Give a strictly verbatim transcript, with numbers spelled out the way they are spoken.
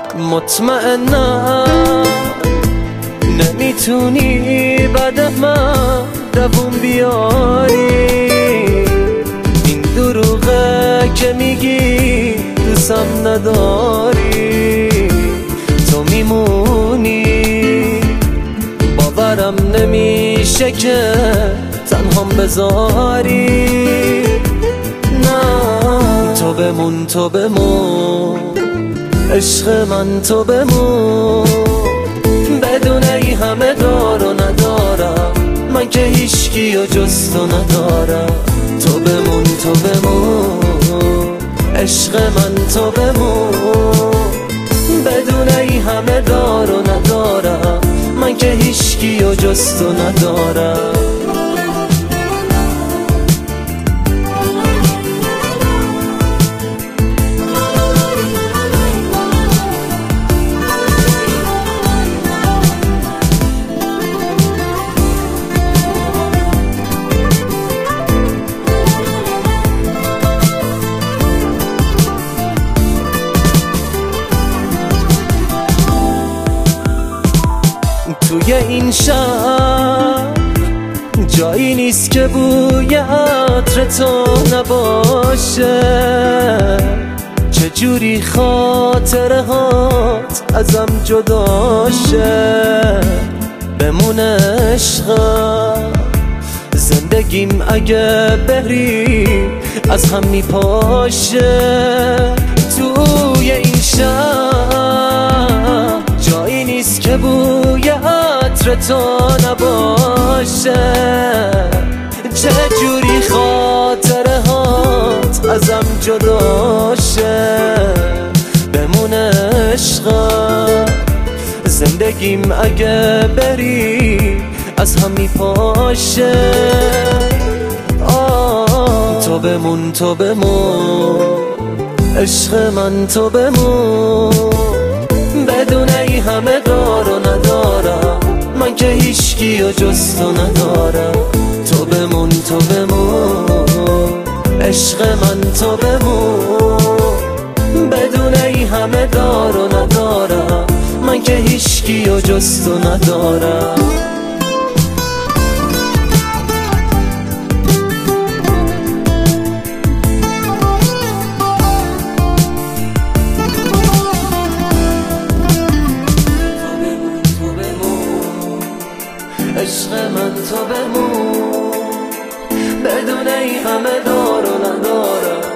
مطمئنم نمیتونی بعد من دووم بیاری. این دروغه که میگی دوستم نداری، تو میمونی. باورم نمیشه که تنهام بذاری. نه تو بمون، تو بمون عشق من، تو بمون. بدون ای همه دار و ندارم، من که هیچکی و جز تو ندارم. تو بمون، تو بمون عشق من، تو بمون. بدون ای همه دار و ندارم، من که هیچکی و جز تو ندارم. توی این شهر جایی نیست که بوی عطر تو نباشه. چجوری خاطره هات ازم جداشه. بمونه عشقم، زندگیم اگه بری از هم میپاشه. توی این شهر جایی نیست که بوی عطر تو نباشه. چجوری خاطره هات ازم جداشه. بمونه عشقم، زندگیم اگه بری از هم میپاشه. آه تو بمون، تو بمون عشق من، تو بمون. بدون ای همه دار و ندارم، من که هیچکی و جز تو ندارم. تو بمون، تو بمون عشق من، تو بمون. بدون ای همه دار و ندارم، من که هیچکی و جز تو ندارم. عشق من، تو بمون. بدون ای همه دار و ندارم،